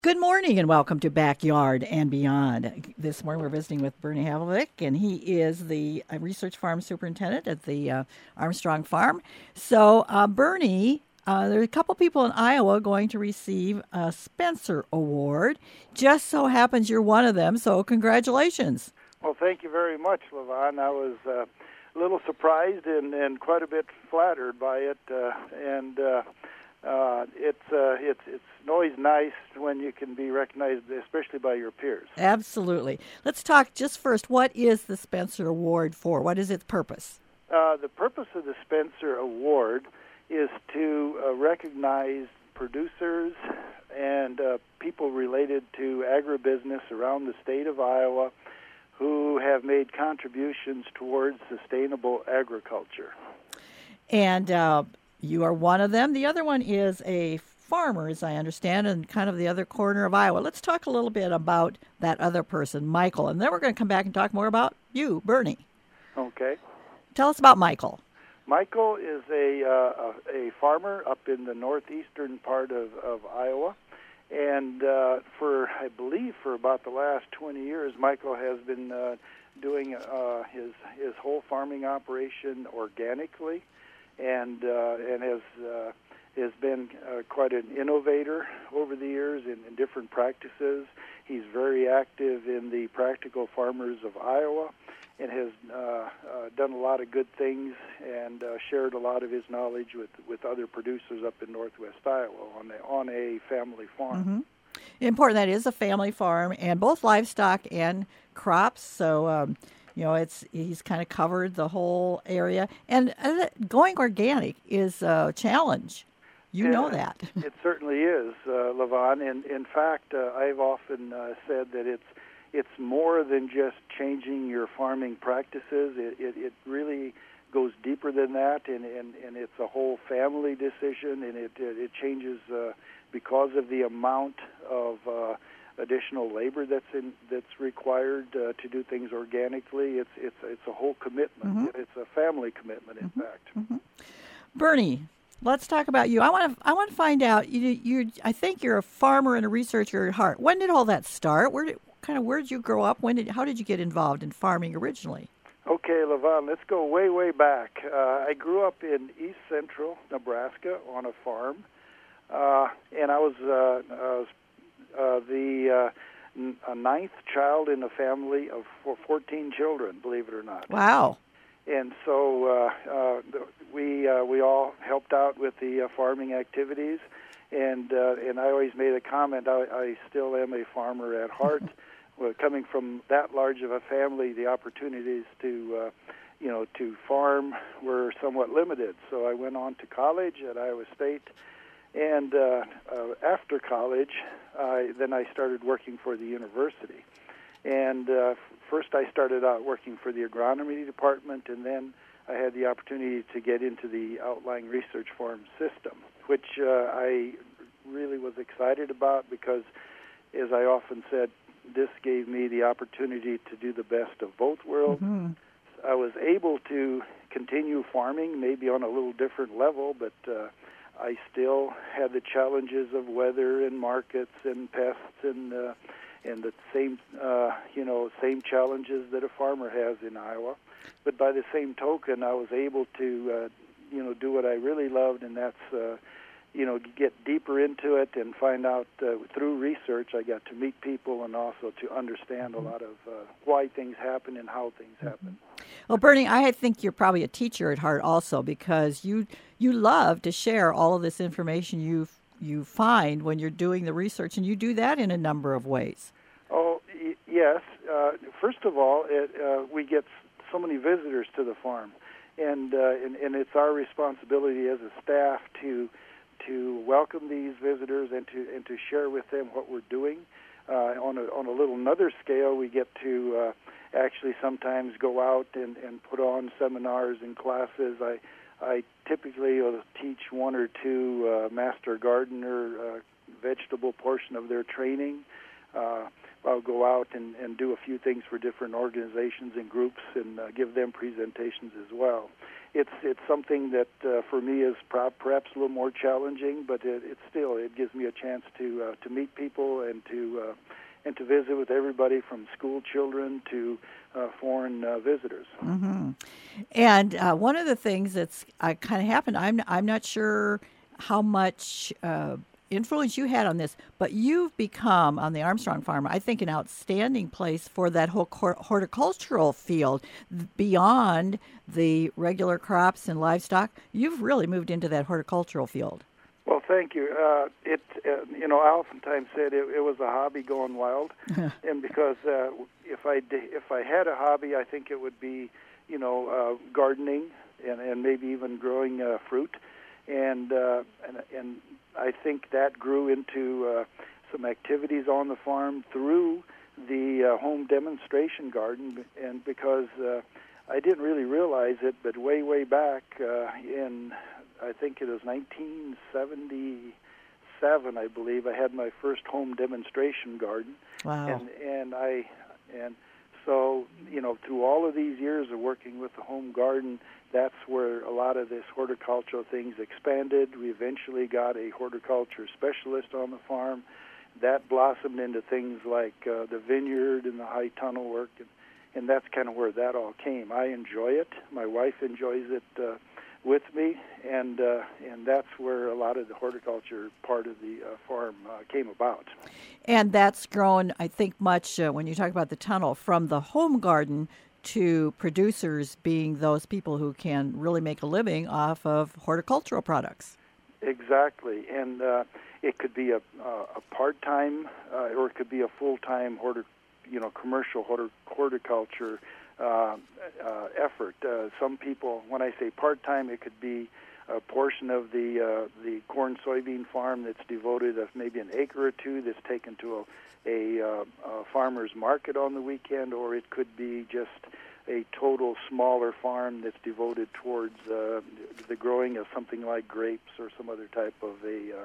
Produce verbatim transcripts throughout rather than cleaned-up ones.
Good morning and welcome to Backyard and Beyond. This morning we're visiting with Bernie Havlovic, and he is the uh, research farm superintendent at the uh, Armstrong Farm. So, uh, Bernie, uh, there are a couple people in Iowa going to receive a Spencer Award. Just so happens you're one of them, so congratulations. Well, thank you very much, Levon. I was uh, a little surprised and, and quite a bit flattered by it, uh, and uh, uh, it's uh, it's it's always nice when you can be recognized, especially by your peers. Absolutely. Let's talk just first. What is the Spencer Award for? What is its purpose? Uh, the purpose of the Spencer Award is to uh, recognize producers and uh, people related to agribusiness around the state of Iowa who have made contributions towards sustainable agriculture. And uh, you are one of them. The other one is a farmer, as I understand, in kind of the other corner of Iowa. Let's talk a little bit about that other person, Michael, and then we're going to come back and talk more about you, Bernie. Okay. Tell us about Michael. Michael is a uh, a farmer up in the northeastern part of, of Iowa. And uh, for, I believe, for about the last twenty years, Michael has been uh, doing uh, his his whole farming operation organically, and uh, and has uh, has been uh, quite an innovator over the years in, in different practices. He's very active in the Practical Farmers of Iowa, and has uh, uh, done a lot of good things and uh, shared a lot of his knowledge with, with other producers up in northwest Iowa on a, on a family farm. Mm-hmm. Important that it is a family farm, and both livestock and crops. So, um, you know, it's he's kind of covered the whole area. And uh, going organic is a challenge. You and know that. It certainly is, uh, Levon. And in fact, uh, I've often uh, said that it's It's more than just changing your farming practices. It, it, it really goes deeper than that, and, and, and it's a whole family decision, and it, it, it changes uh, because of the amount of uh, additional labor that's in, that's required uh, to do things organically. It's it's it's a whole commitment. Mm-hmm. It's a family commitment, in mm-hmm. fact. Mm-hmm. Bernie, let's talk about you. I want to I want to find out. You you I think you're a farmer and a researcher at heart. When did all that start? Where did Kind of where did you grow up? When did how did you get involved in farming originally? Okay, Levon, let's go way way back. Uh, I grew up in east central Nebraska on a farm, uh, and I was, uh, I was uh, the uh, n- a ninth child in a family of fourteen children. Believe it or not. Wow. And so uh, uh, we uh, we all helped out with the uh, farming activities, and uh, and I always made a comment. I, I still am a farmer at heart. Well, coming from that large of a family, the opportunities to, uh, you know, to farm were somewhat limited. So I went on to college at Iowa State, and uh, uh, after college, I, then I started working for the university. And uh, first I started out working for the agronomy department, and then I had the opportunity to get into the outlying research farm system, which uh, I really was excited about because, as I often said, this gave me the opportunity to do the best of both worlds. Mm-hmm. I was able to continue farming, maybe on a little different level, but uh, I still had the challenges of weather and markets and pests and uh, and the same uh, you know same challenges that a farmer has in Iowa. But by the same token, I was able to uh, you know do what I really loved, and that's uh, you know, get deeper into it and find out uh, through research. I got to meet people and also to understand mm-hmm. a lot of uh, why things happen and how things mm-hmm. happen. Well, Bernie, I think you're probably a teacher at heart also, because you you love to share all of this information you you find when you're doing the research, and you do that in a number of ways. Oh, y- yes. Uh, first of all, it, uh, we get so many visitors to the farm, and, uh, and and it's our responsibility as a staff to to welcome these visitors and to and to share with them what we're doing. Uh, on a on a little another scale, we get to uh, actually sometimes go out and, and put on seminars and classes. I I typically will teach one or two uh, master gardener uh, vegetable portion of their training. Uh, I'll go out and, and do a few things for different organizations and groups and uh, give them presentations as well. It's it's something that uh, for me is pro- perhaps a little more challenging, but it, it still it gives me a chance to uh, to meet people and to uh, and to visit with everybody from school children to uh, foreign uh, visitors. Mm-hmm. And uh, one of the things that's uh, kind of happened, I'm I'm not sure how much uh, influence you had on this, but you've become, on the Armstrong Farm, I think, an outstanding place for that whole cor- horticultural field beyond the regular crops and livestock. You've really moved into that horticultural field. Well, thank you. Uh, it, uh, you know, I oftentimes said it, it was a hobby going wild, and because uh, if I d- if I had a hobby, I think it would be, you know, uh, gardening and, and maybe even growing uh, fruit, and uh, and and I think that grew into uh, some activities on the farm through the uh, home demonstration garden, and because uh, I didn't really realize it, but way way back uh, in I think it was nineteen seventy-seven, I believe, I had my first home demonstration garden. Wow. And and I and so, you know, through all of these years of working with the home garden, that's where a lot of this horticultural things expanded. We eventually got a horticulture specialist on the farm. That blossomed into things like uh, the vineyard and the high tunnel work, and, and that's kind of where that all came. I enjoy it. My wife enjoys it uh, with me, and uh, and that's where a lot of the horticulture part of the uh, farm uh, came about. And that's grown, I think, much uh, when you talk about the tunnel, from the home garden to producers being those people who can really make a living off of horticultural products. Exactly, and uh, it could be a, a, a part-time uh, or it could be a full-time horti- you know, commercial horti- horticulture Uh, uh, effort. Uh, some people, when I say part-time, it could be a portion of the uh, the corn soybean farm that's devoted of maybe an acre or two that's taken to a, a, uh, a farmer's market on the weekend, or it could be just a total smaller farm that's devoted towards uh, the growing of something like grapes or some other type of a uh,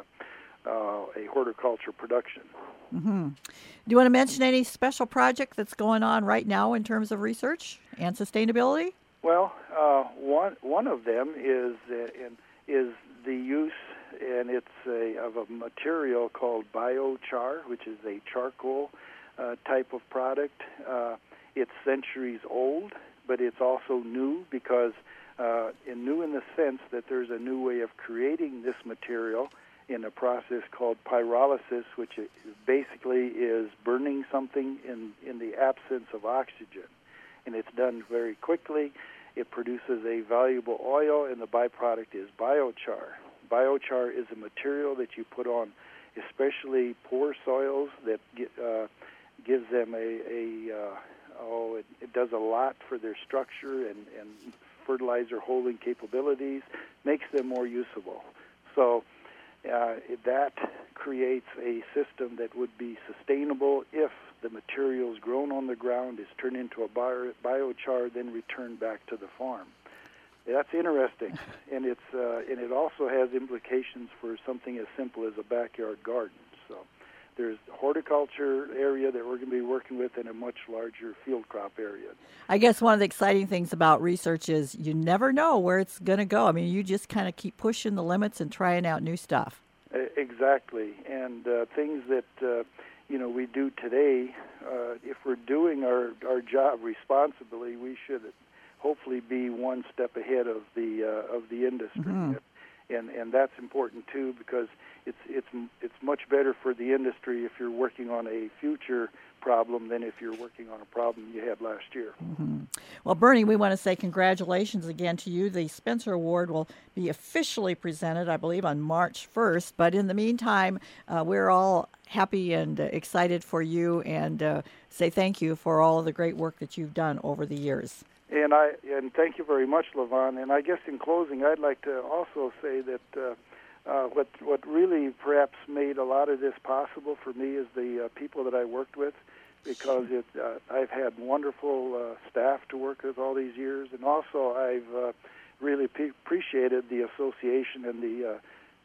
uh, a horticulture production. Mm-hmm. Do you want to mention any special project that's going on right now in terms of research and sustainability? Well, uh, one one of them is uh, in, is the use, and it's a, of a material called biochar, which is a charcoal uh, type of product. Uh, it's centuries old, but it's also new because uh, in new in the sense that there's a new way of creating this material in a process called pyrolysis, which basically is burning something in, in the absence of oxygen. And it's done very quickly. It produces a valuable oil, and the byproduct is biochar. Biochar is a material that you put on especially poor soils that get, uh, gives them a, a uh, oh, it, it does a lot for their structure and, and fertilizer holding capabilities, makes them more usable. So Uh, that creates a system that would be sustainable if the materials grown on the ground is turned into a bio, biochar, then returned back to the farm. That's interesting, and it's uh, and it also has implications for something as simple as a backyard garden. So there's a horticulture area that we're going to be working with in a much larger field crop area. I guess one of the exciting things about research is you never know where it's going to go. I mean, you just kind of keep pushing the limits and trying out new stuff. Exactly, and uh, things that uh, you know we do today. Uh, if we're doing our, our job responsibly, we should hopefully be one step ahead of the uh, of the industry, mm-hmm. and and that's important too because it's it's it's much better for the industry if you're working on a future problem than if you're working on a problem you had last year. Mm-hmm. Well, Bernie, we want to say congratulations again to you. The Spencer Award will be officially presented, I believe, on March first. But in the meantime, uh, we're all happy and uh, excited for you and uh, say thank you for all of the great work that you've done over the years. And I and thank you very much, LaVon. And I guess in closing, I'd like to also say that uh, uh, what what really perhaps made a lot of this possible for me is the uh, people that I worked with, because it, uh, I've had wonderful uh, staff to work with all these years, and also I've uh, really pe- appreciated the association and the uh,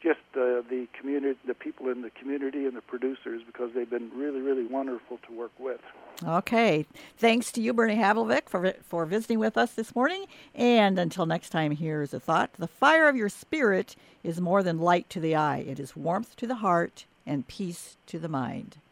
just uh, the community, the people in the community and the producers, because they've been really, really wonderful to work with. Okay. Thanks to you, Bernie Havlovic, for for visiting with us this morning. And until next time, here's a thought. The fire of your spirit is more than light to the eye. It is warmth to the heart and peace to the mind.